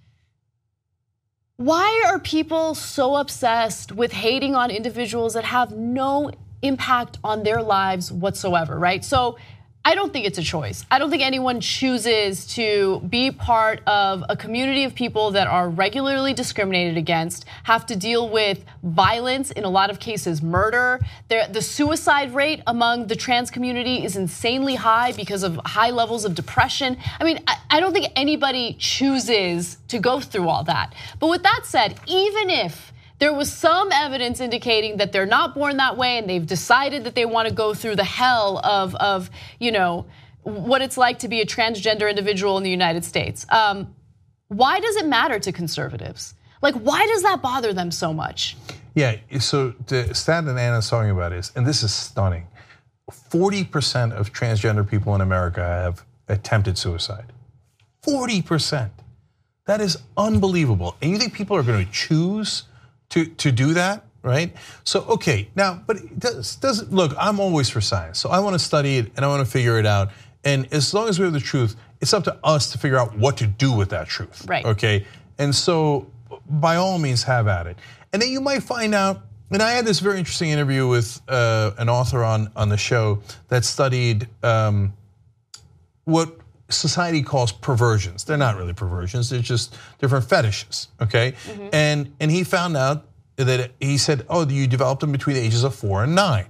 Why are people so obsessed with hating on individuals that have no impact on their lives whatsoever? Right. So. I don't think it's a choice. I don't think anyone chooses to be part of a community of people that are regularly discriminated against, have to deal with violence, in a lot of cases murder. The suicide rate among the trans community is insanely high because of high levels of depression. I mean, I don't think anybody chooses to go through all that. But with that said, even if there was some evidence indicating that they're not born that way and they've decided that they want to go through the hell of, of you know, what it's like to be a transgender individual in the United States. Um, why does it matter to conservatives? Like, why does that bother them so much? Yeah, so the stat that Anna's talking about is, and this is stunning, forty percent of transgender people in America have attempted suicide. forty percent. That is unbelievable. And you think people are going to choose To, to do that, right? So, okay, now, but it does, doesn't, look, I'm always for science. So I wanna study it and I wanna figure it out. And as long as we have the truth, it's up to us to figure out what to do with that truth, right? Okay, and so by all means have at it. And then you might find out, and I had this very interesting interview with uh, an author on, on the show that studied um, what society calls perversions. They're not really perversions, they're just different fetishes, okay? Mm-hmm. And and he found out that, he said, oh, you developed them between the ages of four and nine.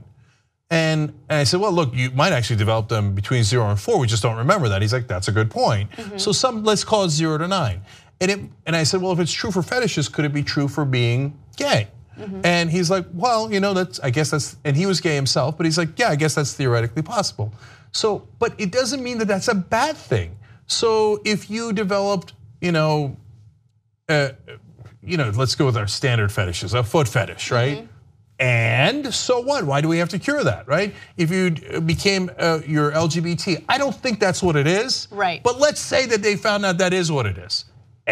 And, and I said, well, look, you might actually develop them between zero and four, we just don't remember that. He's like, that's a good point. Mm-hmm. So some, let's call it zero to nine. And, it, and I said, well, if it's true for fetishes, could it be true for being gay? Mm-hmm. And he's like, well, you know, that's, I guess that's, and he was gay himself, but he's like, yeah, I guess that's theoretically possible. So, but it doesn't mean that that's a bad thing. So if you developed, you know, uh, you know, let's go with our standard fetishes, a foot fetish, right? Mm-hmm. And so what? Why do we have to cure that, right? If you became uh, your L G B T, I don't think that's what it is. Right. But let's say that they found out that is what it is.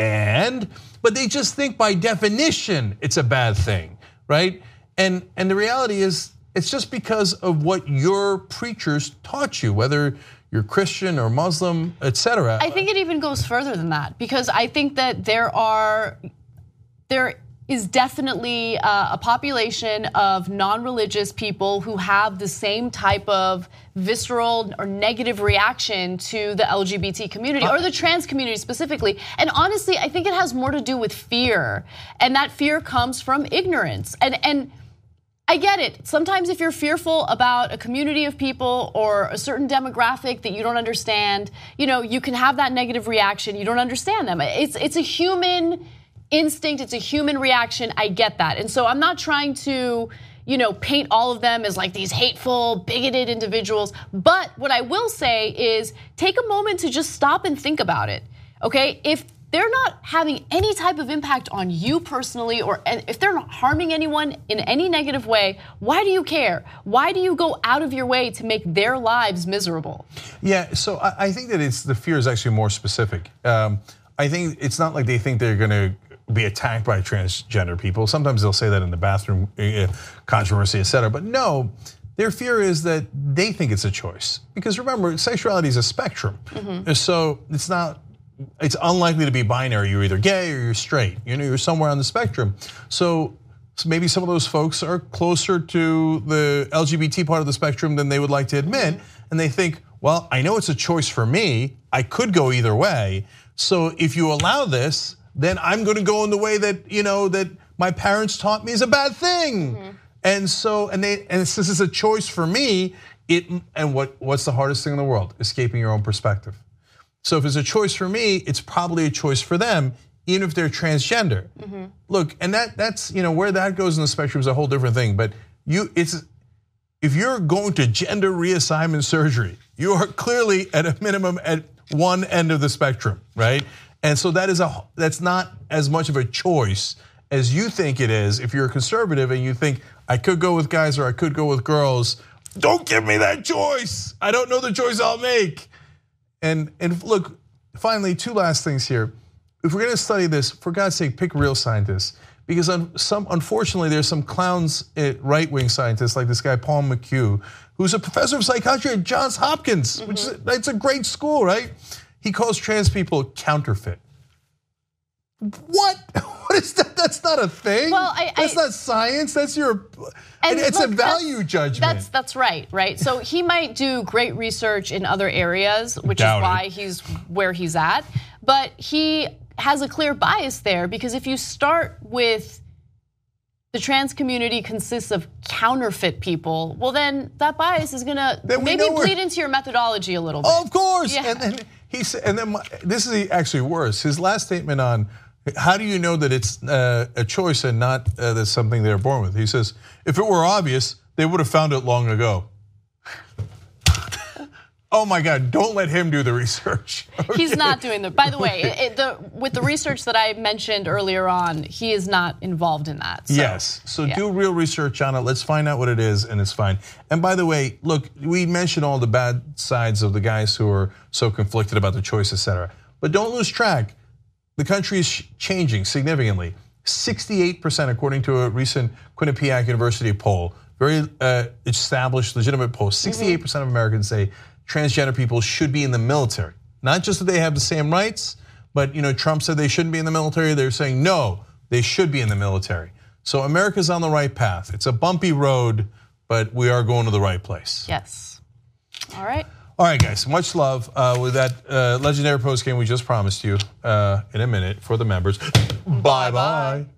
And, but they just think by definition it's a bad thing, right? And and the reality is it's just because of what your preachers taught you, whether you're Christian or Muslim, et cetera. I think it even goes further than that, because I think that there are, there is definitely a population of non-religious people who have the same type of visceral or negative reaction to the L G B T community or the trans community specifically. And honestly, I think it has more to do with fear, and that fear comes from ignorance. And and I get it. Sometimes if you're fearful about a community of people or a certain demographic that you don't understand, you know, you can have that negative reaction. You don't understand them. It's it's a human instinct, it's a human reaction, I get that. And so I'm not trying to, you know, paint all of them as like these hateful, bigoted individuals. But what I will say is take a moment to just stop and think about it, okay? If they're not having any type of impact on you personally, or if they're not harming anyone in any negative way, why do you care? Why do you go out of your way to make their lives miserable? Yeah, so I think that it's, the fear is actually more specific. Um, I think it's not like they think they're gonna be attacked by transgender people. Sometimes they'll say that in the bathroom controversy, et cetera. But no, their fear is that they think it's a choice. Because remember, sexuality is a spectrum. Mm-hmm. So it's not, it's unlikely to be binary. You're either gay or you're straight. You know, you're somewhere on the spectrum. So, so maybe some of those folks are closer to the L G B T part of the spectrum than they would like to admit. Mm-hmm. And they think, well, I know it's a choice for me. I could go either way. So if you allow this, then I'm gonna go in the way that, you know, that my parents taught me is a bad thing. Mm-hmm. And so, and they, and this is a choice for me, it, and what, what's the hardest thing in the world? Escaping your own perspective. So if it's a choice for me, it's probably a choice for them, even if they're transgender. Mm-hmm. Look, and that that's, you know, where that goes in the spectrum is a whole different thing, but you, it's, if you're going to gender reassignment surgery, you are clearly at a minimum at one end of the spectrum, right? And so that is a, that's not as much of a choice as you think it is. If you're a conservative and you think I could go with guys or I could go with girls, don't give me that choice. I don't know the choice I'll make. And and look, finally, two last things here. If we're gonna study this, for God's sake, pick real scientists. Because some, unfortunately, there's some clowns, right-wing scientists like this guy Paul McHugh, who's a professor of psychiatry at Johns Hopkins, mm-hmm. which is it's a great school, right? He calls trans people counterfeit. What? What is that? That's not a thing. Well, I, that's I, not science. That's your. And it's look, a value that's, judgment. That's that's right, right. So he might do great research in other areas, which Doubt is why it. he's where he's at. But he has a clear bias there, because if you start with the trans community consists of counterfeit people, well then that bias is gonna maybe bleed into your methodology a little bit. Oh, of course. Yeah. And then he said, and then my, this is actually worse. His last statement on how do you know that it's a choice and not uh, that's something they're born with? He says, if it were obvious, they would have found it long ago. Oh my God, don't let him do the research. Okay. He's not doing the, by the way, it, the, with the research that I mentioned earlier on, he is not involved in that. So, yes, so yeah. do real research on it. Let's find out what it is and it's fine. And by the way, look, we mentioned all the bad sides of the guys who are so conflicted about the choice, et cetera. But don't lose track, the country is changing significantly. sixty-eight percent according to a recent Quinnipiac University poll, very uh, established, legitimate poll, sixty-eight percent of Americans say transgender people should be in the military. Not just that they have the same rights, but you know, Trump said they shouldn't be in the military. They're saying no, they should be in the military. So America's on the right path. It's a bumpy road, but we are going to the right place. Yes. All right. All right, guys, much love uh, with that uh, legendary post game we just promised you uh, in a minute for the members. Bye-bye.